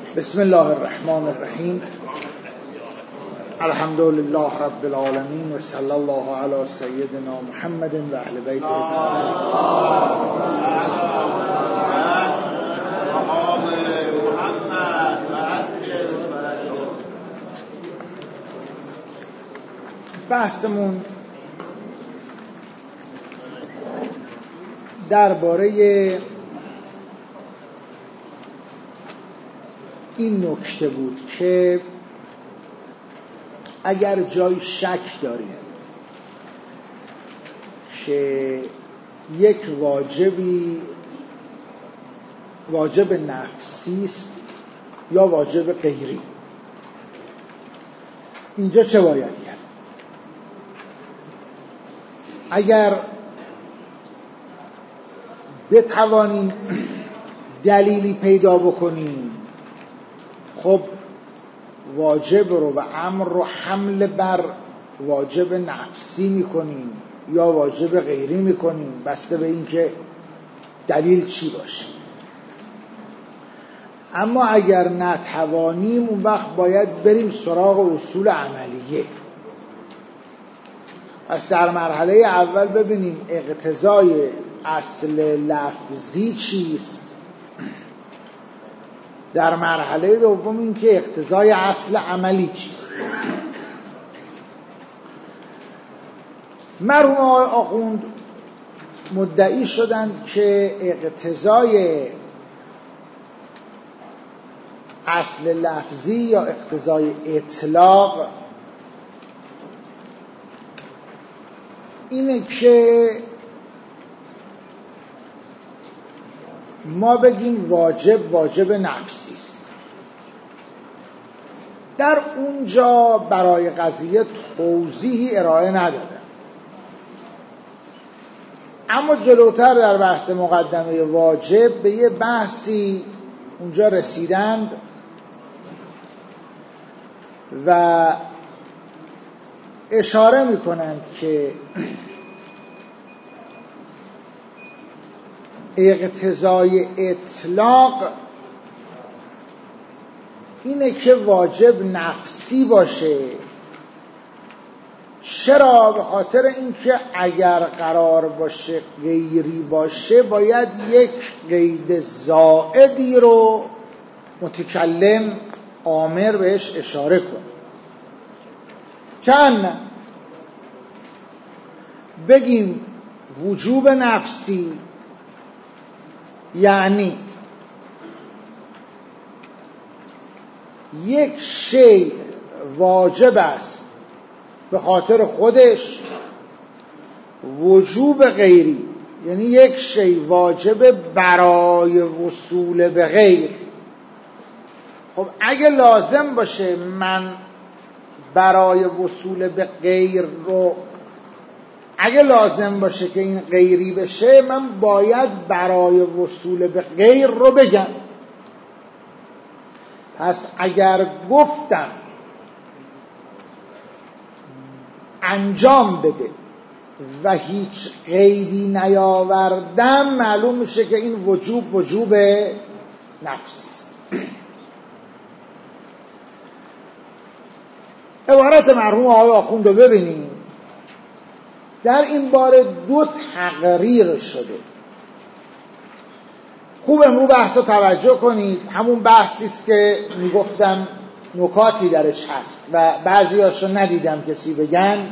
بسم الله الرحمن الرحیم. الحمد لله رب العالمین و صلی الله علی سیدنا محمد و اهل بیت بحثمون درباره این نکته بود که اگر جای شک داریم که یک واجب نفسی است یا واجب غیری، اینجا چه باید کرد؟ اگر بتوانیم دلیلی پیدا بکنیم، خب واجب رو و امر رو حمل بر واجب نفسی میکنیم یا واجب غیری میکنیم، بسته به این که دلیل چی باشه. اما اگر نتوانیم، اون وقت باید بریم سراغ اصول عملیه. پس در مرحله اول ببینیم اقتضای اصل لفظی چیست، در مرحله دوم این که اقتضای اصل عملی چیست. مرحوم آقای آخوند مدعی شدند که اقتضای اصل لفظی یا اقتضای اطلاق اینه که ما بگیم واجب نفسی است. در اونجا برای قضیه توضیحی ارائه نداده، اما جلوتر در بحث مقدمه واجب به یه بحثی اونجا رسیدند و اشاره میکنند که اقتضای اطلاق اینه که واجب نفسی باشه. چرا؟ به خاطر اینکه اگر قرار باشه غیری باشه، باید یک قید زائدی رو متکلم آمر بهش اشاره کنه. که بگیم وجوب نفسی یعنی یک شی واجب است به خاطر خودش، وجوب غیری یعنی یک شی واجب برای وصول به غیر. خب اگه لازم باشه من برای وصول به غیر رو، اگه لازم باشه که این غیری بشه، من باید برای وصول به غیر رو بگم. پس اگر گفتم انجام بده و هیچ قیدی نیاوردم، معلوم میشه که این وجوب نفسی است. عبارت مرحوم آقای آخوند رو ببینیم. در این باره دو تقریر شده. خوب امروز بحث رو توجه کنید. همون بحثی است که میگفتم نکاتی درش هست و بعضیاشو ندیدم کسی بگن،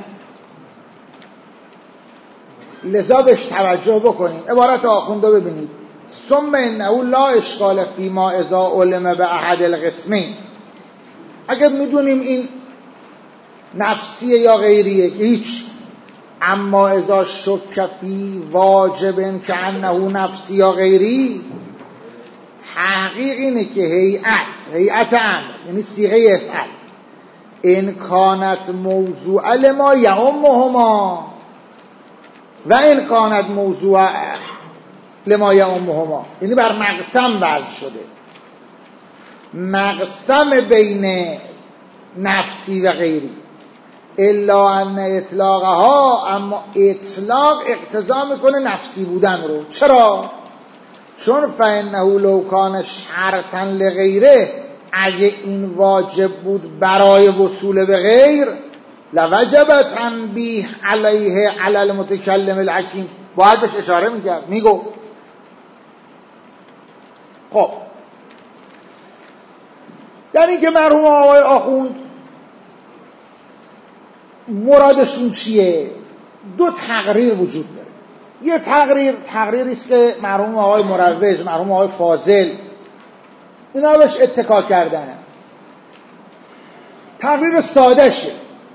لذا بهش توجه بکنید. عبارت آخوند رو ببینید. ثم انه لا اشکال فیما اذا علم به احد القسمین. اگر میدونیم این نفسیه یا غیریه، هیچ. اما اذا شک فی واجب که انه نفسی یا غیری، تحقیق اینه که هیئت امر یعنی صیغه افعل ان کانت موضوع لما یعمهما و ان کانت موضوع لما یعمهما، یعنی بر مقسم وضع شده، مقسم بین نفسی و غیری. الا ان اطلاقها، اما اطلاق اقتضا میکنه نفسی بودن رو. چرا؟ چون فانه لو کان شرطا لغیره اگه این واجب بود برای وصول به غیر لوجب تنبیه علیه علی المتکلم الحکیم، باید بهش اشاره میکرد، میگو. خب در این که مرحوم آقای آخوند مرادشون چیه؟ دو تقریر وجود داره. یه تقریری است که مرحوم آقای مروج، مرحوم آقای فاضل اینا بهش اتکا کردن. تقریر ساده شه.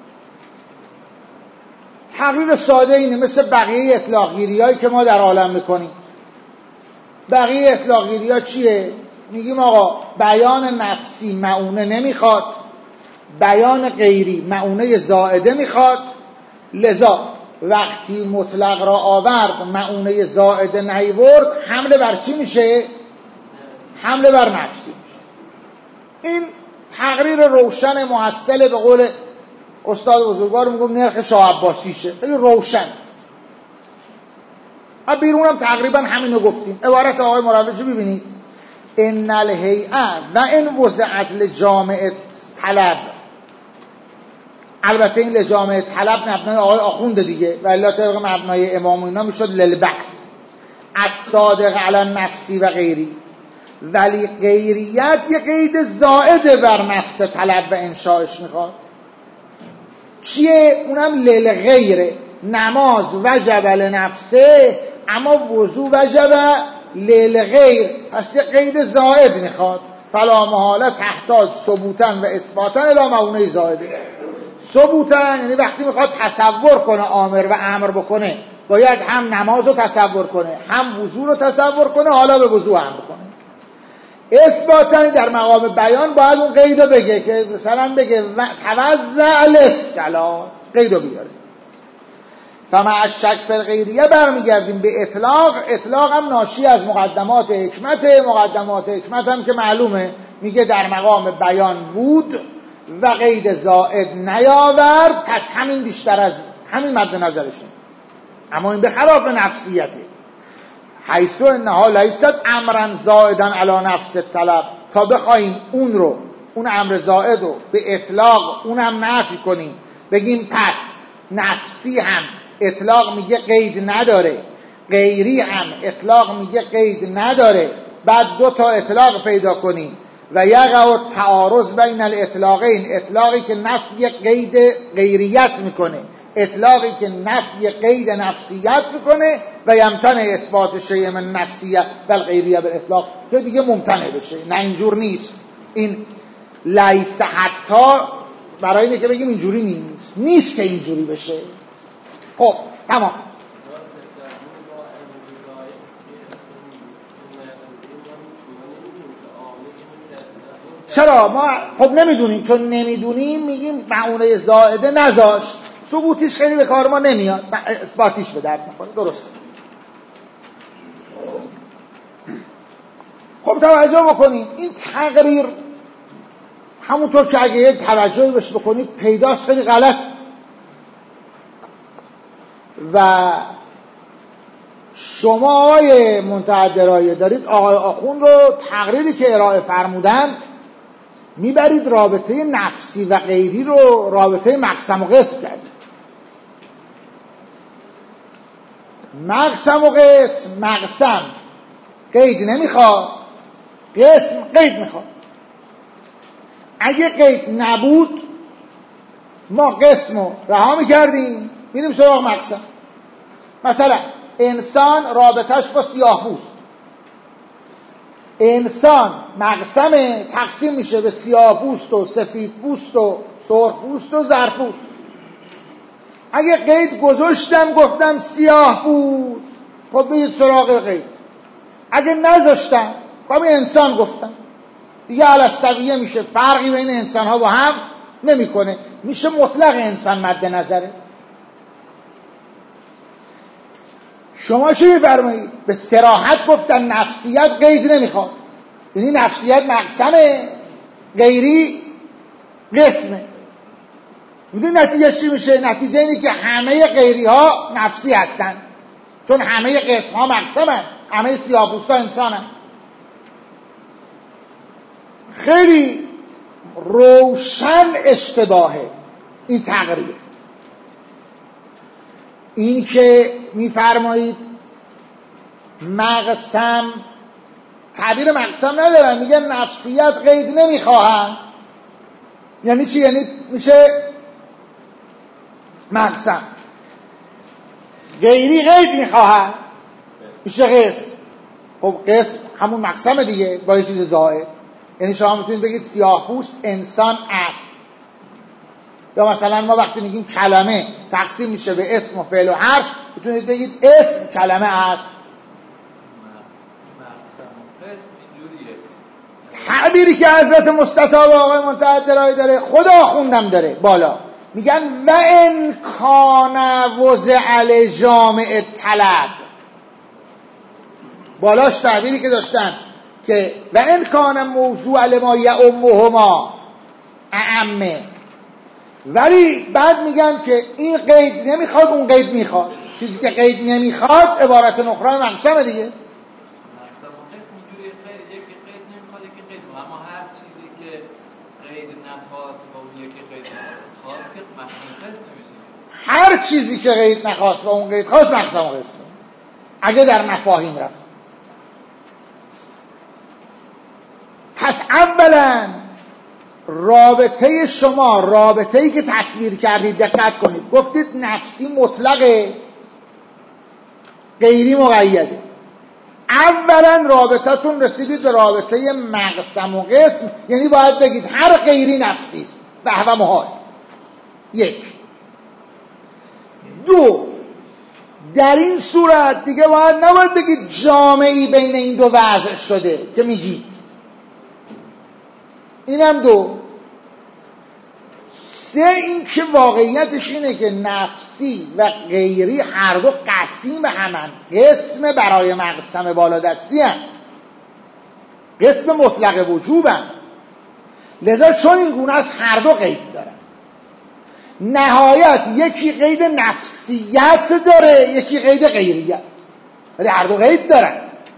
تقریر ساده اینه، مثل بقیه اطلاقگیری هایی که ما در عالم میکنیم. بقیه اطلاقگیری ها چیه؟ میگیم آقا بیان نفسی معونه نمیخواد، بیان غیری معونه زائده میخواد، لذا وقتی مطلق را آورد معونه زائده نیورد، حمله بر چی میشه؟ حمله بر نفسی میشه. این تقریر روشن محصل به قول استاد بزرگوار میگم نرخ شاه عباسیشه، خیلی روشن. بیرون هم تقریبا همینو گفتیم. عبارت آقای مروج رو ببینید: ان الهیئه و ان وضعت لجامع طلب. البته این لجامع طلب مبنای آقای آخوند دیگه، و الا طبق مبنای امام اینا میشد للبعث الصادق علی النفسی و غیری. ولی غیریت یه قید زائد بر نفس طلب و انشاءش میخواد. چیه؟ اونم للغیره. نماز وجب لنفسه اما وضو وجب للغیر، پس یه قید زائد میخواد. فلا محاله تحتاج ثبوتن و اثباتن الی معونه زائده. ثبوتن یعنی وقتی میخواد تصور کنه آمر و امر بکنه، باید هم نماز رو تصور کنه، هم وضو رو تصور کنه، حالا به وضو امر کنه. اثباتن در مقام بیان باید اون قید رو بگه، که مثلا بگه توضع للصلاة، قید رو بیاره. فمع الشک فی الغیریه برمیگردیم به اطلاق. اطلاق هم ناشی از مقدمات حکمت. مقدمات حکمت هم که معلومه، میگه در مقام بیان بود و قید زائد نیاورد، پس همین بیشتر از همین مد نظرشه. اما این به خلاف نفسیته، حیث انها لیست امرا زائدا علی نفس الطلب. تا بخوایم اون رو، اون امر زائد رو به اطلاق اونم نفی کنیم، بگیم پس نفسی هم اطلاق میگه قید نداره، غیری هم اطلاق میگه قید نداره، بعد دو تا اطلاق پیدا کنیم و یقع تعارض بین الاطلاقین، اطلاقی که نفی قید غیریت میکنه، اطلاقی که نفی قید نفسیت میکنه، و یمتنع اثبات شیء من نفسیت بل غیریه بالاطلاق، که دیگه ممتنع بشه. نه اینجور نیست. این لیس حتی برای اینه که بگیم اینجوری نیست که اینجوری بشه. خب تمام. چرا؟ ما خب نمیدونیم، چون نمیدونیم میگیم معونه زائده نذاشت، ثبوتیش خیلی به کار ما نمیاد، اثباتیش به درد میخوره. درست. خب توجه بکنید، این تقریر همونطور که اگه یک توجهی بهش بکنید پیداست خیلی غلط. و شما آقای منتهی درایه دارید آقای آخوند رو تقریری که ارائه فرمودن میبرید رابطه نفسی و غیری رو رابطه مقسم و قسم کردید. مقسم و قسم، مقسم قید نمیخواد، قسم قید میخواد. اگه قید نبود ما قسم رو رها میکردیم، میریم سراغ مقسم. مثلا انسان رابطش با سیاه پوست، انسان مقسم تقسیم میشه به سیاه پوست و سفید پوست و سرخ پوست و زرد پوست. اگه قید گذاشتم گفتم سیاه پوست، خب برید سراغ قید. اگه نذاشتم خب انسان گفتم، دیگه علی السویه میشه، فرقی بین انسان ها با هم نمیکنه، میشه مطلق انسان مد نظره. شما چی میفرمایید؟ به صراحت گفتن نفسیت قید نمیخواد، یعنی نفسیت مقسمه، غیری قسمه. میدونی نتیجه چی میشه؟ نتیجه اینه که همه غیری ها نفسی هستن، چون همه قسم ها مقسمن، همه سیاه‌پوستا انسانن. خیلی روشن اشتباهه این تقریر. این که میفرمایید مقسم، تعبیر مقسم ندارن، میگن نفسیت قید نمیخواهن. یعنی چی؟ یعنی میشه مقسم، غیری قید میخواهن میشه قسم. خب قسم همون مقسم دیگه با یه چیز زائد. یعنی شما میتونید بگید سیاه‌پوست انسان است، یا مثلا ما وقتی میگیم کلمه تقسیم میشه به اسم و فعل و حرف، میتونید بگید اسم کلمه است. تعبیری که حضرت مستطاب آقای منتهی درایی داره خدا خوندم داره بالا، میگن و ان کان وضع جامع طلب. بالاش تعبیری که داشتن که و ان کان موضوع لما یعمهما اعمه، ولی بعد میگن که این قید نمیخواد اون قید میخواد. چیزی که قید نمیخواد عبارت نخرای مقسمه دیگه. اما هر چیزی که قید نخواست و اون یکی قید خواست که مقسم قسم نمیشه. هر چیزی که قید نخواست و اون قید خواست مقسم قسم، اگه در مفاهیم رفت. پس اولا رابطه شما، رابطه‌ای که تصویر کردید دقت کنید، گفتید نفسی مطلقه، غیری مقیده. اولا رابطتون رسیدید به رابطه مقسم و قسم، یعنی باید بگید هر غیری نفسی است به هو محال. یک. دو، در این صورت دیگه نباید بگید جامعی بین این دو وضع شده که میگید. اینم دو. سه، این که واقعیتش اینه که نفسی و غیری هر دو قسیم همن، قسم برای مقسم بالادستی هم، قسم مطلق وجوب هم. لذا چون این گونه است هر دو قید دارن. نهایت یکی قید نفسیت داره، یکی قید غیریت، ولی هر دو قید دارن.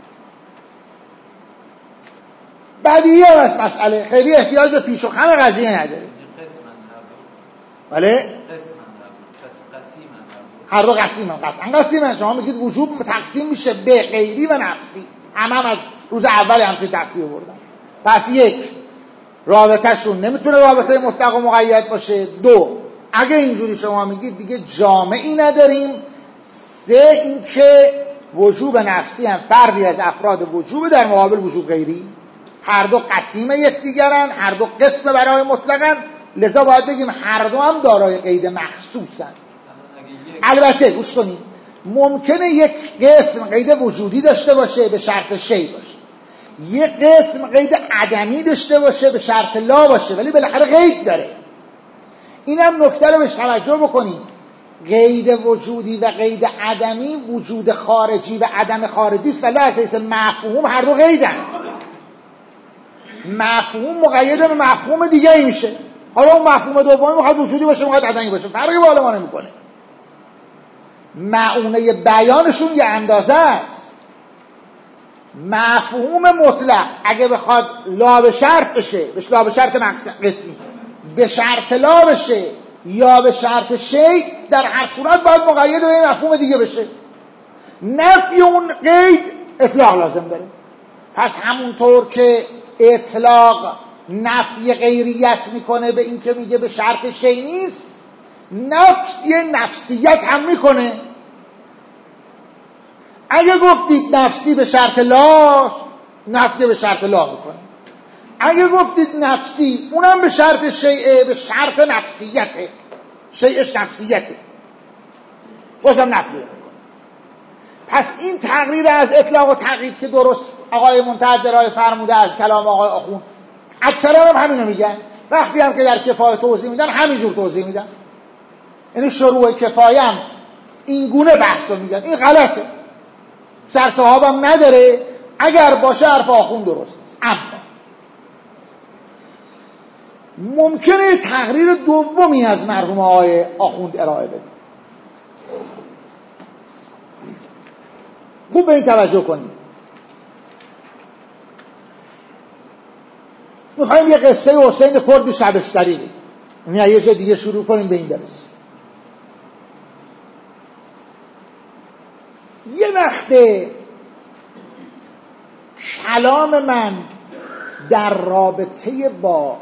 بدیهی هم از مسئله، خیلی احتیاج به پیش و خم قضیه نداره. بله؟ هر دو قسیم هم قطعا قسیم هم. شما میگید وجوب تقسیم میشه به غیری و نفسی، هم از روز اول همچین تقسیم بردن. پس یک، رابطهشون نمیتونه رابطه مطلق و مقید باشه. دو، اگه اینجوری شما میگید دیگه جامعی نداریم. سه، این که وجوب نفسی هم فردی از افراد وجوب در مقابل وجوب غیری، هر دو قسیم یکدیگرن، هر دو قسم برای مطلقن. لذا باید بگیم هر دو هم دارای قید مخصوصن. البته گوش کنید، ممکنه یک قسم قید وجودی داشته باشه به شرط شی باشه، یک قسم قید عدمی داشته باشه به شرط لا باشه، ولی بالاخره قید داره. اینم نکته رو بهش توجه بکنید. قید وجودی و قید عدمی وجود خارجی و عدم خارجی است، ولی از حیث مفهوم هر دو قیدن. مفهوم مقید به مفهوم دیگه ای میشه. حالا اون مفهوم دومی میخواد وجودی باشه، میخواد عدمی باشه، فرقی بالا ما نمیکنه. معونه بیانشون یه اندازه است. مفهوم مطلق اگه بخواد لا به شرط بشه، بشه لا به شرط قسمی، به شرط لا بشه یا به شرط شی، در هر صورت باید مقید به مفهوم دیگه بشه. نفی اون قید اطلاق لازم داره. پس همونطور که اطلاق نفی غیریت میکنه به این که میگه به شرط شی نیست، نفی نفسیت هم میکنه. اگه گفتید نفسی به شرط لا، نفی به شرط لا میکنه. اگه گفتید نفسی اونم به شرط شیعه، به شرط نفسیته، شیعش نفسیته، بازم نفی میکنه. پس این تقریر از اطلاق و تقیید که درست آقای منتهی درایی فرموده از کلام آقای آخوند، اکثرا هم همینو میگن. وقتی هم که در کفایه توضیح میدن همینجور توضیح میدن. یعنی شروع کفایه هم این گونه بحث رو میگن. این غلطه، سرصحاب هم نداره. اگر باشه حرف آخوند درست نیست. اما ممکنه تقریر دومی از مرحوم آقای آخوند ارائه بده. خوب به این توجه کنید. میخوایم یه قصه حسین کرد شبستری بگیم، یعنی یه جا دیگه شروع کنیم به این برسیم. یه وقت کلام من در رابطه با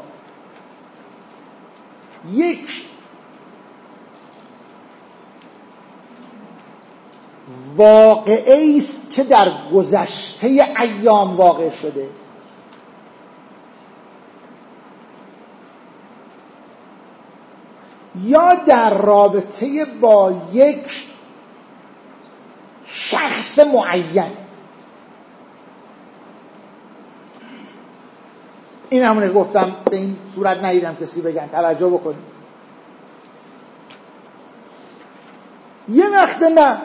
یک واقعه است که در گذشته ایام واقع شده، یا در رابطه با یک شخص معین. این همونه گفتم به این صورت ندیدم کسی بگن، توجه بکنید. یه وقت نه،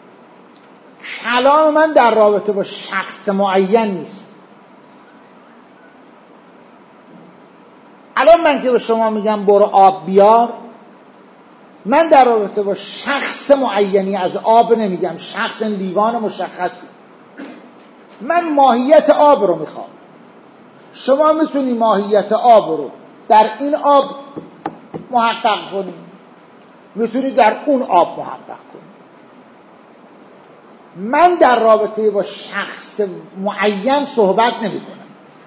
کلام من در رابطه با شخص معین نیست. الان من که به شما میگم برو آب بیار، من در رابطه با شخص معینی از آب نمیگم، شخص لیوان مشخصی. من ماهیت آب رو میخوام. شما میتونی ماهیت آب رو در این آب محقق کنی، میتونی در اون آب محقق کنی. من در رابطه با شخص معین صحبت نمی کنم.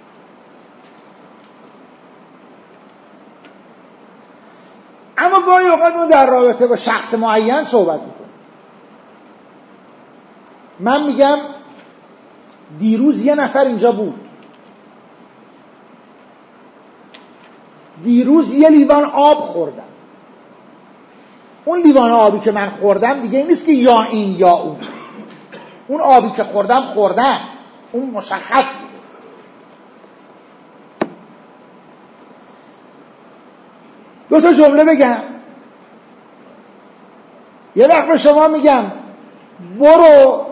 اما گاهی اوقات من در رابطه با شخص معین صحبت می کنم. من میگم دیروز یه نفر اینجا بود، دیروز یه لیوان آب خوردم. اون لیوان آبی که من خوردم دیگه این نیست که یا این یا اون. اون آبی که خوردم اون مشخص بود. دو تا جمله بگم. یه وقت به شما میگم برو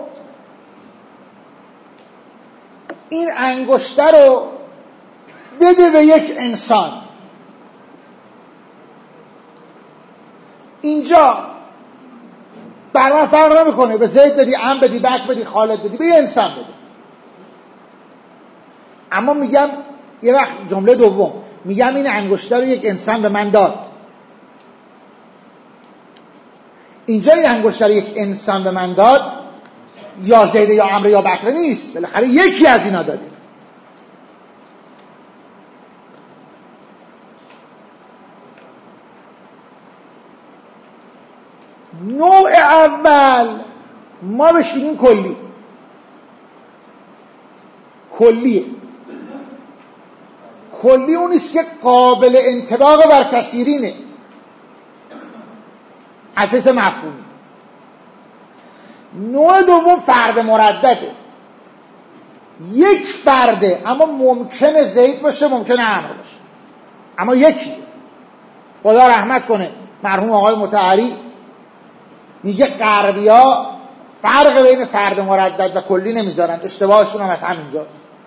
این انگشته رو بده به یک انسان. اینجا بر من فرق نمیکنه به زید بدی، عم بدی، بک بدی، خالد بدی، به یه انسان بدی. اما میگم یه وقت جمله دوم میگم این انگشتر رو یک انسان به من داد. اینجا این انگشتر رو یک انسان به من داد، یا زید یا عمرو یا بکر نیست، بالاخره یکی از اینا داده. نوع اول ما بشینیم کلی اونیست که قابل انطباق بر کثیرینه، اساس مفهومی. نوع دوم فرد مردده، یک فرده، اما ممکنه زید باشه ممکنه عمرو باشه، اما یکی. خدا رحمت کنه مرحوم آقای مطهری میگه غربی‌ها فرق بین فرد مردد و کلی نمیذارن، اشتباهشون هم از همینجا.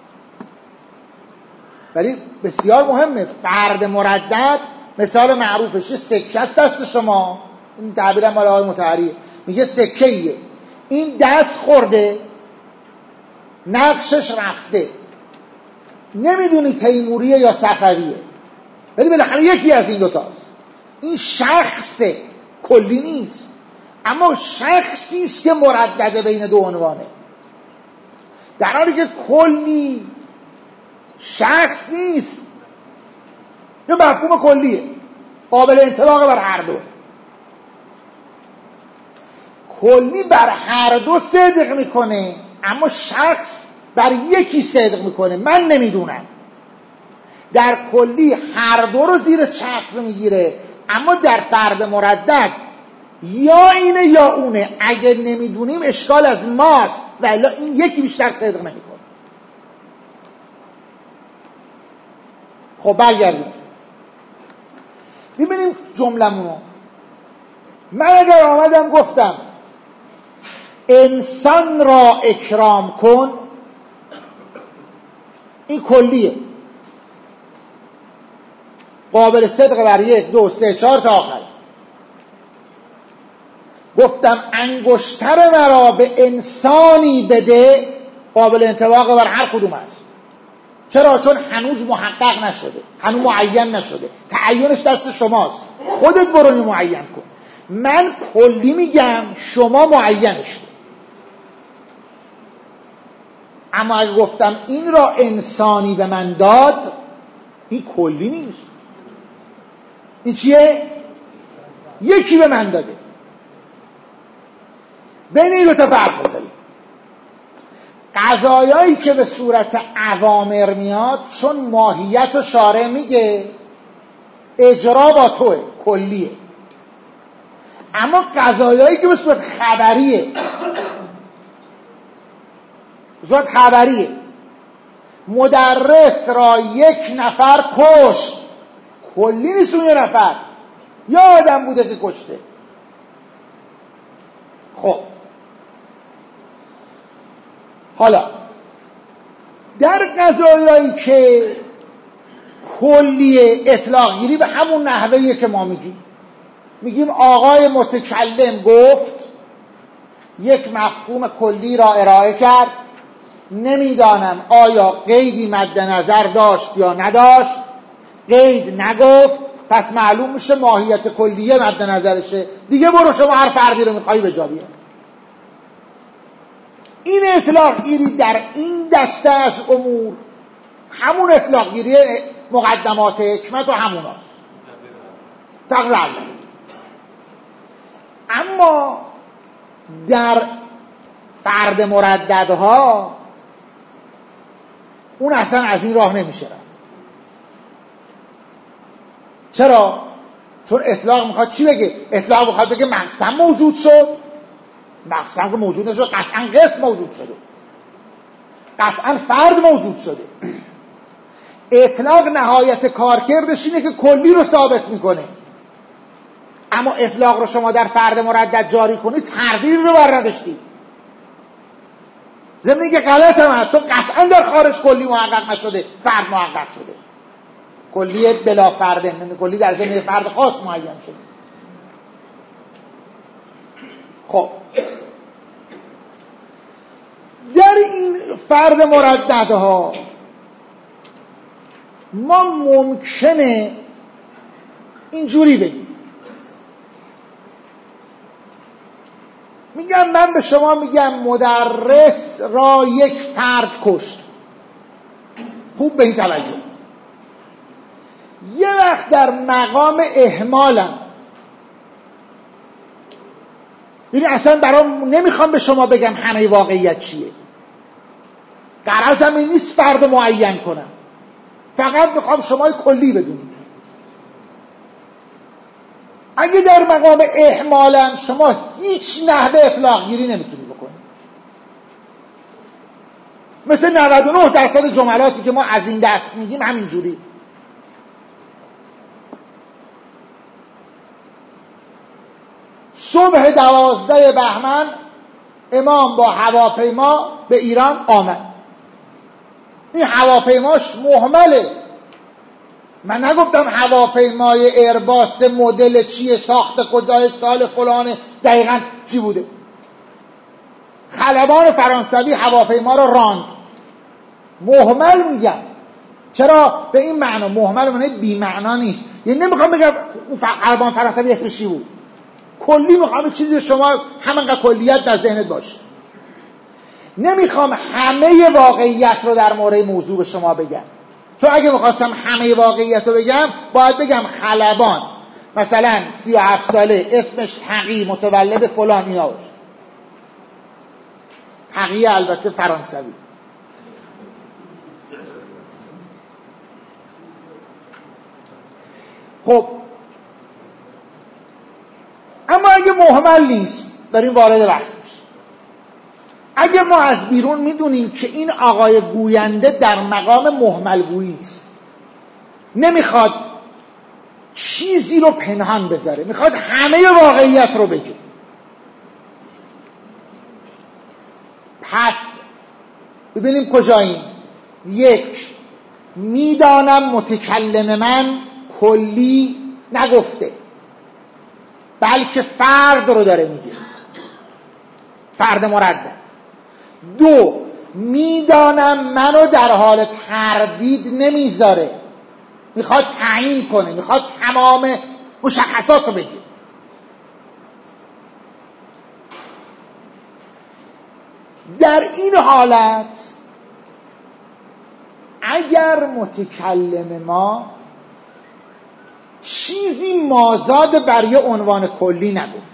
ولی بسیار مهمه. فرد مردد مثال معروفش سکه است دست شما، این تعبیرم مال آقای مطهری، میگه سکه ایه، این دست خورده نقشش رفته، نمیدونی تیموریه یا صفویه، ولی بالاخره یکی از این دوتاست. این شخص کلی نیست، اما شخصی است که مردده بین دو عنوانه، در حالی که کلی شخص نیست، یه مفهوم کلیه قابل انطباق بر هر دو. کلی بر هر دو صدق میکنه، اما شخص بر یکی صدق میکنه. من نمیدونم. در کلی هر دو رو زیر شخص میگیره، اما در فرد مردد یا اینه یا اونه. اگه نمیدونیم اشکال از ماست، ولی این یکی بیشتر صدق نمیکنه. خب برگردیم ببینیم جمله‌مونو. من اگر آمدم گفتم انسان را اکرام کن، این کلیه، قابل صدق بر 1 2 3 4 تا آخر. گفتم انگشتر مرا به انسانی بده، قابل انطباق بر هر کدوم است. چرا؟ چون هنوز محقق نشده، هنوز معین نشده، تعینش دست شماست، خودت برو معین کن. من کلی میگم، شما معینش کن. اما اگه گفتم این را انسانی به من داد، این کلی نیست. این چیه؟ یکی به من داده. بین این دو تا فرق بذاریم. قضایایی که به صورت اوامر میاد، چون ماهیت و شارع میگه اجرا با توه، کلیه. اما قضایایی که به صورت خبریه، صورت خبریه، مدرس را یک نفر کشت، کلی نیست اون یه نفر، یا آدم بوده که کشته. خب حالا در قضایایی که کلیه، اطلاق گیری به همون نحوهیه که ما میگیم آقای متکلم گفت، یک مفهوم کلی را ارائه کرد، نمیدانم آیا قیدی مد نظر داشت یا نداشت، قید نگفت، پس معلوم میشه ماهیت کلیه مد نظرشه، دیگه برو شما هر فردی رو میخوایی به جا بیار. این اطلاق گیری در این دسته از امور همون اطلاق گیری مقدمات حکمت و همون هست تقریبا. اما در فرد مرددها اون اصلا از این راه نمیشه. چرا؟ چون اطلاق میخواد چی بگه؟ اطلاق میخواد بگه مقسم موجود شد، مقسم که موجود نشد، قطعا قسم موجود شده، قطعا فرد موجود شده. اطلاق نهایت کارکردش اینه که کلی رو ثابت میکنه. اما اطلاق رو شما در فرد مردد جاری کنید، تقدیر رو بر نداشتید. ضمن که غلط هم هست، چون قطعا در خارج کلی محقق نشده، فرد محقق شده. کلی بلا فرده، کلی در ضمن فرد خاص معین شده. خب در این فرد مرددها ما ممکنه اینجوری بگیم، میگم من به شما میگم مدرس را یک فرد کشت. خوب به این توجه. یه وقت در مقام اهمالم، یعنی اصلا برام نمیخوام به شما بگم همه واقعیت چیه، غرضم این نیست فرد معین کنم، فقط میخوام شما کلی بدونید. اگه در مقام اهمالم شما هیچ نحوه اطلاق گیری نمیتونی بکنید، مثل 99% جملاتی که ما از این دست میگیم همینجوری. صبح 12 بهمن امام با هواپیما به ایران آمد. این هواپیماش مهمله. من نگفتم هواپیمای ایرباس مدل چیه، ساخت کجای، سال فلانه، دقیقاً چی بوده. خلبان فرانسوی هواپیما رو راند. مهمل میگم. چرا؟ به این معنا مهمل معنی بی معنا نیست. یعنی نمیخوام بگم خلبان فرانسوی اسمش چی بود، کلی میخوام چیزی شما همینقدر کلیت در ذهنت باشه. نمیخوام همه واقعیت رو در مورد موضوع به شما بگم، چون اگه میخواستم همه واقعیت رو بگم باید بگم خلبان مثلا 37 ساله، اسمش تقی، متولد فلان، اینا باشه. تقی البته فرانسوی. خب اما اگه مهمل نیست، داریم وارد بحث میشه. اگه ما از بیرون میدونیم که این آقای گوینده در مقام مهمل گویی است، نمیخواد چیزی رو پنهان بذاره، میخواد همه واقعیت رو بگه، پس ببینیم کجاییم. یک، میدانم متکلم من کلی نگفته، بلکه فرد رو داره میگه، فرد مردد. دو، میدانم منو در حال تردید نمیذاره، میخواد تعیین کنه، میخواد تمام مشخصات رو بگه. در این حالت اگر متکلم ما چیزی مازاد بر یه عنوان کلی نگفت،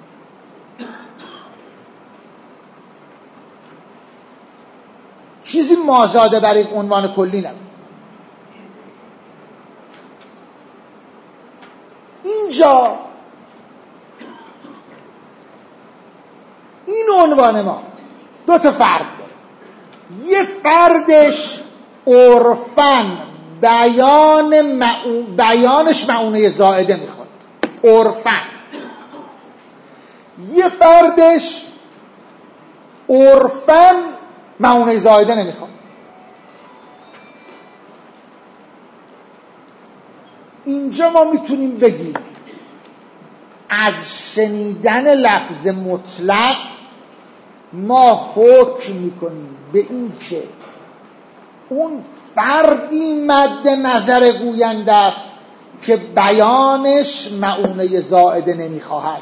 چیزی مازاد بر یک عنوان کلی نگفت، اینجا این عنوان ما دو تا فرد داره. یه فردش عرفاً بیانش معونه زائده میخواد، عرفاً. یه فردش عرفاً معونه زائده نمیخواد. اینجا ما میتونیم بگیم از شنیدن لفظ مطلق ما حکم میکنیم به این که اون فردی مد نظر گوینده است که بیانش معونه زائده نمیخواهد.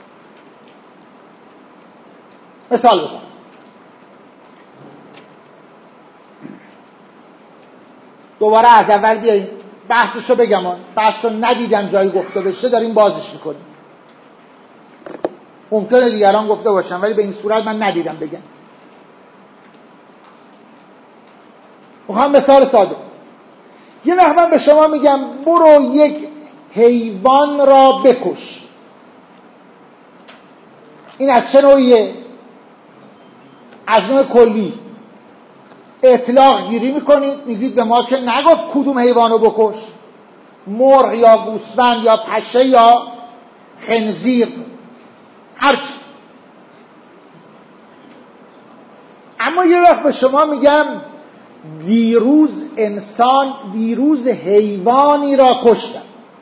مثال بزن. دوباره از اول بیاییم بحثشو بگم، بحثشو ندیدم جایی گفته بشه، داریم بازش میکنیم. ممکنه دیگران گفته باشن ولی به این صورت من ندیدم بگم. میخوام مثال ساده. یه وقت من به شما میگم برو یک حیوان را بکش. این از چه نوعیه؟ از نوع کلی. اطلاق گیری میکنید، میگید به ما که نگفت کدوم حیوان رو بکش، مرغ یا گوسفند یا پشه یا خنزیر، هرچی. اما یه وقت به شما میگم دیروز حیوانی را کشتم.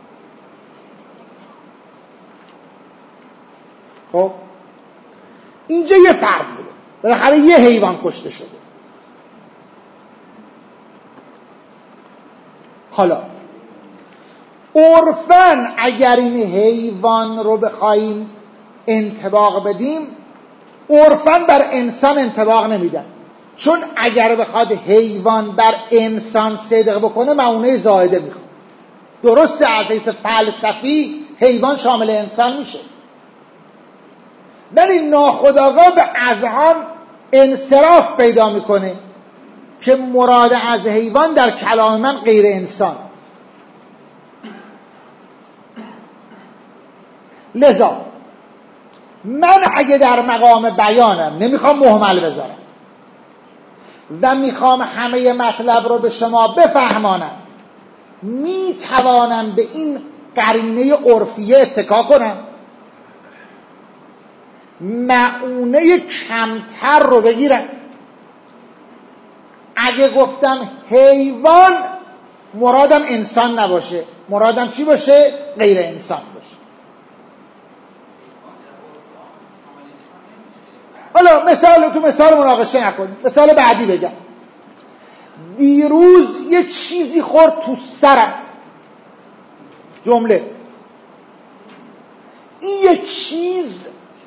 خب اینجا یه فرد بوده، بالاخره یه حیوان کشته شده. حالا عرفاً اگر این حیوان رو بخوایم انطباق بدیم، عرفاً بر انسان انطباق نمیدن، چون اگر بخواد حیوان بر انسان صدق بکنه معونه زائده میخواد. درسته از حیث فلسفی حیوان شامل انسان میشه، ولی ناخودآگاه به اذهان انصراف پیدا میکنه که مراد از حیوان در کلام من غیر انسان. لذا من اگه در مقام بیانم نمیخوام مهمل بذارم و میخوام همه مطلب رو به شما بفهمانم، میتوانم به این قرینه عرفیه اتکا کنم، معونه کمتر رو بگیرم. اگه گفتم حیوان مرادم انسان نباشه، مرادم چی باشه؟ غیر انسان باشه. حالا مثال مناقشه نکنیم، مثال بعدی بگم. دیروز یه چیزی خورد تو سرم. جمله. این یه چیز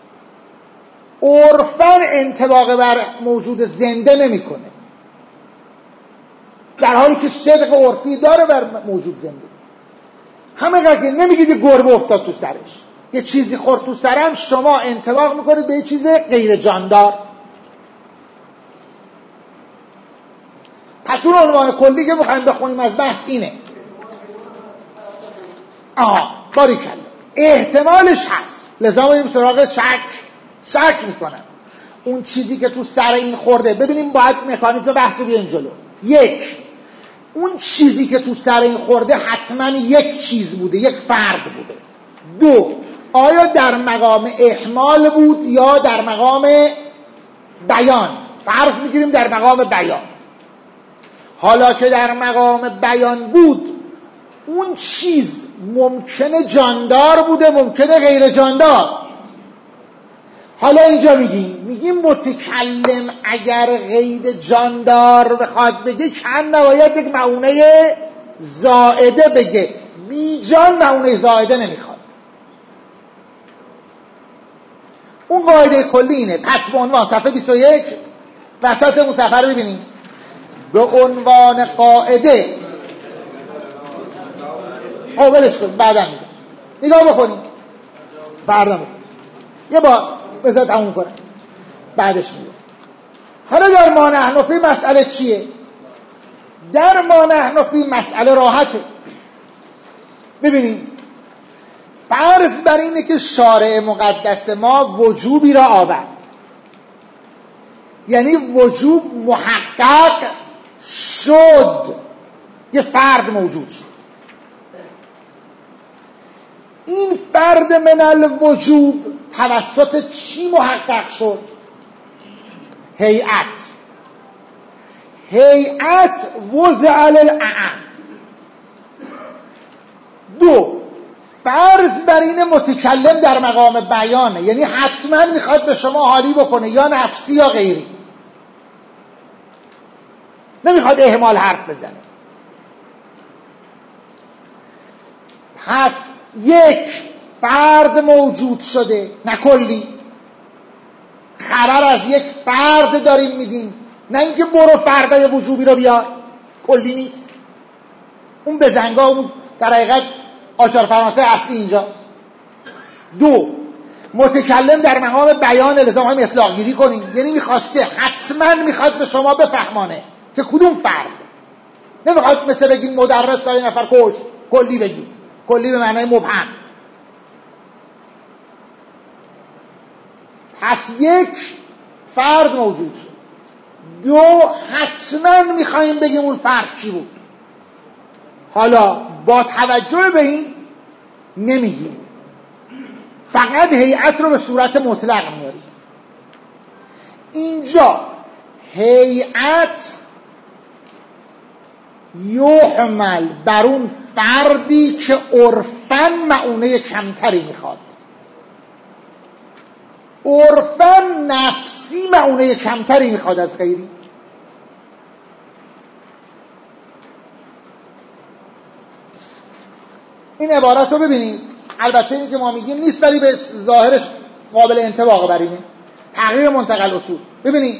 عرفاً انطباق بر موجود زنده نمیکنه، در حالی که صدق عرفی داره بر موجود زنده. همینقدر که نمیگید گربه افتاد تو سرش، یه چیزی خورد تو سرم، شما انطباق میکنید به یه چیز غیر جاندار. پس اون عنوان کلی که میخوایم بخونیم از بحث اینه. باریکلا احتمالش هست، لذا بریم سراغ شک میکنم. اون چیزی که تو سر این خورده، ببینیم باید مکانیزم بحث رو بیاریم جلو. یک، اون چیزی که تو سر این خورده حتما یک چیز بوده، یک فرد بوده. دو، آیا در مقام احمال بود یا در مقام بیان؟ فرض میگیریم در مقام بیان. حالا که در مقام بیان بود، اون چیز ممکنه جاندار بوده، ممکنه غیر جاندار. حالا اینجا میگیم متکلم اگر قید جاندار بخواد بگه کن نباید یک معونه زائده بگه، بی جان معونه زائده نمیخواد. اون قاعده کلی اینه. پس به عنوان صفحه 21 وسط اون صفحه رو ببینیم، به عنوان قاعده ولش کن بعدا میگم، نگاه بکنیم فردا میگم، یه بار بذار تموم کنم بعدش میگم. حالا در ما نحن فی مسئله چیه؟ در ما نحن فی مسئله راحته. ببینیم فرض بر اینه که شارع مقدس ما وجوبی را آورد، یعنی وجوب محقق شد، یه فرد موجود شد. این فرد من الوجوب توسط چی محقق شد؟ هیئت وضع للاعم. دو، فرض بر این متکلم در مقام بیانه، یعنی حتما میخواد به شما حالی بکنه، یا نفسی یا غیری، نمیخواد اهمال حرف بزنه. پس یک فرد موجود شده، نه کلی. خبر از یک فرد داریم میدیم، نه اینکه برو فردای وجوبی رو بیار، کلی نیست. اون بزنگا، اون در حقیقت آچار فرانسه اصلی اینجاست. دو، متکلم در مقام بیان، لذا ما اطلاق گیری کنیم، یعنی میخواسته حتما میخواد به شما بفهمانه که کدوم فرد. نمیخواد مثل بگیم مدرس تا یه نفر کش، کلی بگیم، کلی به معنای مبهم. پس یک فرد موجود شد. دو، حتما میخواییم بگیم اون فرد کی بود. حالا با توجه به این نمیگیم، فقط هیئت رو به صورت مطلق میاریم. اینجا هیئت یحمل بر اون فردی که عرفاً معونه کمتری میخواد. عرفاً نفسی معونه کمتری میخواد از غیری. این عبارت رو ببینید. البته اینی که ما میگیم نیست، ولی به ظاهرش قابل انطباق برینه. تغییر منتقل اصول. ببینید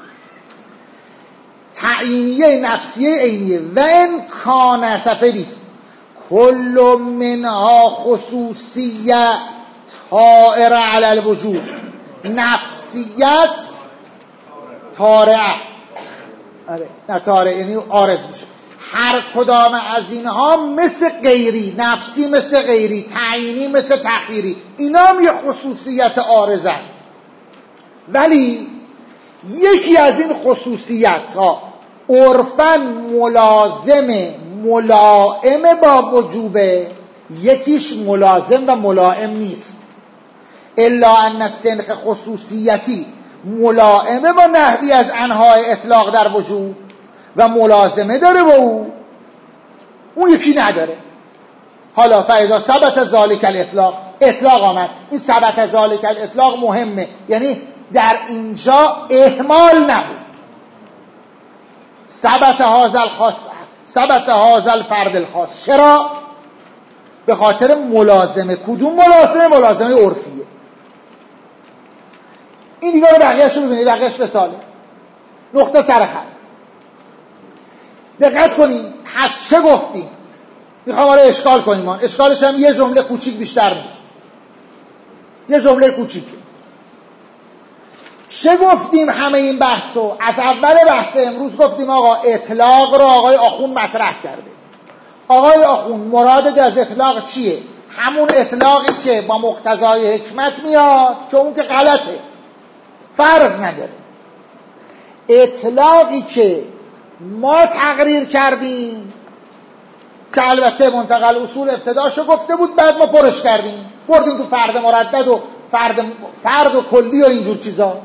تعیینیه نفسیه عینیه و این کان صفحه 20 کل منها خصوصیت طائره علی الوجود. نفسیت طارعه، نه طارعه یعنی عارض میشه. هر کدام از اینها مثل غیری، نفسی مثل غیری، تعیینی مثل تخییری، اینا هم یه خصوصیت عارضن. ولی یکی از این خصوصیت ها عرفاً ملائم با وجوبه، یکیش ملازم و ملائم نیست. الا ان سنخ خصوصیتی ملائمه با نحوی از انواع اطلاق در وجوب و ملازمه داره با اون یکی نداره. حالا فاذا ثبت ذلک الاطلاق، اطلاق آمد. این ثبت ذلک الاطلاق مهمه، یعنی در اینجا اهمال نبود. ثبت هذا الخاص، ثبت هذا الفرد الخاص. چرا؟ به خاطر ملازمه. کدوم ملازمه؟ ملازمه عرفیه. این دیگه رو بقیه‌اش رو ببینید، بقیه‌اش به ساله. نقطه سرخط. دقت کنیم. پس چه گفتیم؟ میخوام آره اشکال کنیم. اشکالش هم یه جمله کوچیک بیشتر نیست. یه جمله کوچیکه. چه گفتیم همه این بحثو؟ از اول بحث امروز گفتیم آقا اطلاق رو آقای آخوند مطرح کرده. آقای آخوند مراد از اطلاق چیه؟ همون اطلاقی که با مقتضای حکمت میاد که اون که غلطه، فرض نداره. اطلاقی که ما تقریر کردیم که البته منتقل اصول ابتداشو گفته بود، بعد ما پرش کردیم، بردیم تو فرد مردد و فرد و کلی و اینجور چیزا.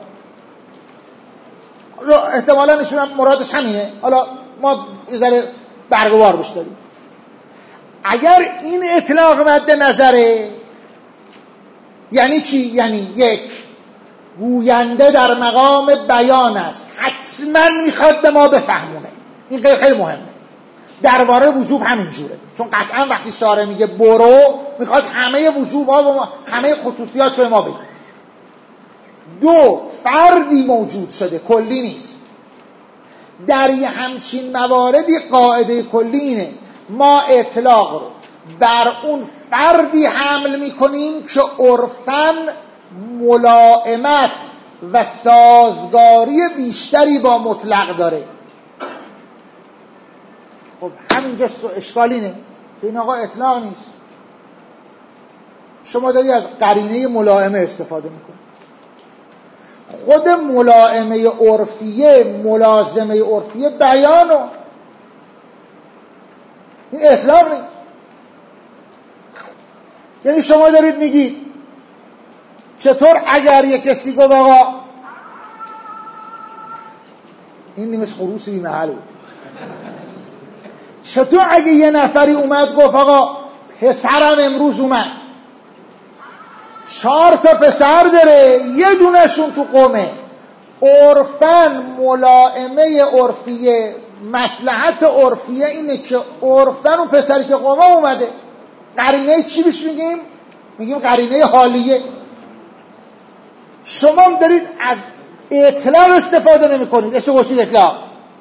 احتمالا نشون مرادش همینه. حالا ما یه ذره برگوار بش داریم. اگر این اطلاق مد نظره یعنی چی؟ یعنی یک، گوینده در مقام بیان است، حتما میخواد به ما بفهمونه. این خیلی مهمه. درباره وجوب همینجوره، چون قطعا وقتی شارع میگه برو میخواد همه وجوب‌ها و همه خصوصیات رو ما بگه. دو، فردی موجود شده، کلی نیست. در یه همچین مواردی قاعده کلی اینه ما اطلاق رو بر اون فردی حمل میکنیم که عرفاً ملائمت و سازگاری بیشتری با مطلق داره. خب همینجا اشکال اینه که این آقا اطلاق نیست، شما داری از قرینه ملائمه استفاده میکنی. خود ملائمه عرفیه، ملازمه عرفیه بیانو، این اطلاق نیست. یعنی شما دارید میگید چطور اگر یک کسی گفت آقا این نیمش خروسی بی محل بود، چطور اگه یه نفری اومد گفت آقا پسرم امروز اومد، 4 تا پسر داره، یه دونشون تو قومه، عرفاً ملائمه عرفیه، مصلحت عرفیه اینه که عرفاً اون پسری که قومه اومده، قرینه چی بهش میگیم؟ میگیم قرینه حالیه. شما هم دارید از اطلاق استفاده نمی کنید، اشتگوشید اطلاق.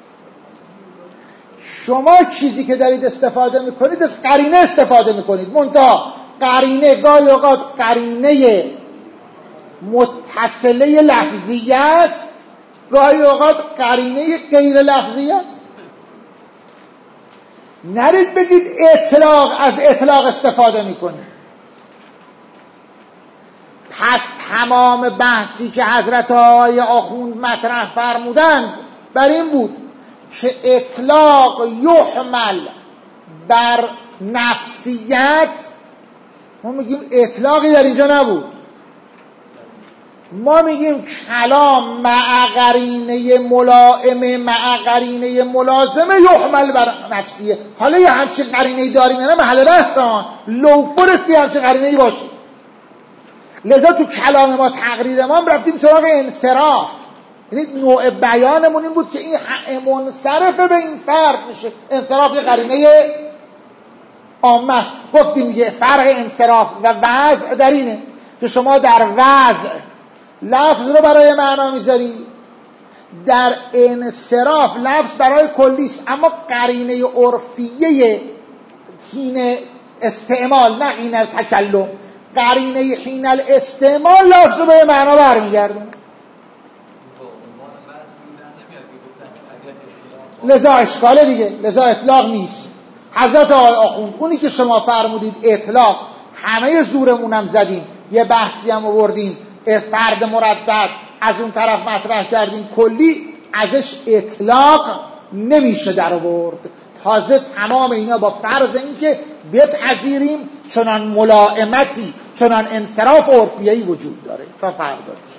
شما چیزی که دارید استفاده میکنید از قرینه استفاده میکنید، منتها قرینه گاهی اوقات قرینه متصله لفظیه است، گاهی اوقات قرینه غیر لفظیه است. نرید بگید اطلاق، از اطلاق استفاده میکنید. پس تمام بحثی که حضرت آقای آخوند مطرح فرمودند بر این بود که اطلاق یحمل بر نفسیت. ما میگیم اطلاقی در اینجا نبود، ما میگیم کلام مع قرینه ملائمه مع قرینه ملازمه یحمل بر نفسیه. حالا یه همچین قرینه‌ای داریم یا نه محل بحثان، لوفرستی همچین قرینه‌ای باشه. لذا تو کلام ما تقریر ما رفتیم سراغ انصراف، یعنی نوع بیانمون این بود که این منصرف به این فرد میشه. انصراف یه قرینه عامه است. گفتیم یه فرق انصراف و وضع در اینه که شما در وضع لفظ رو برای معنا میذاری، در انصراف لفظ برای کلی است، اما قرینه عرفیه حین استعمال، نه حین تکلم، قرینه حین الاستعمال لفظ رو به معنا برمیگردونه. لذا اشکاله دیگه، لذا اطلاق نیست. حضرت آقای آخوند اونی که شما فرمودید اطلاق، همه زورمونم زدیم، یه بحثی هم آوردیم، فرد مردد از اون طرف مطرح کردیم، کلی ازش اطلاق نمیشه در آورد. تازه تمام اینا با فرض اینکه بپذیریم چنان ملائمتی، چنان انصراف عرفیه‌ای وجود داره تا فردا.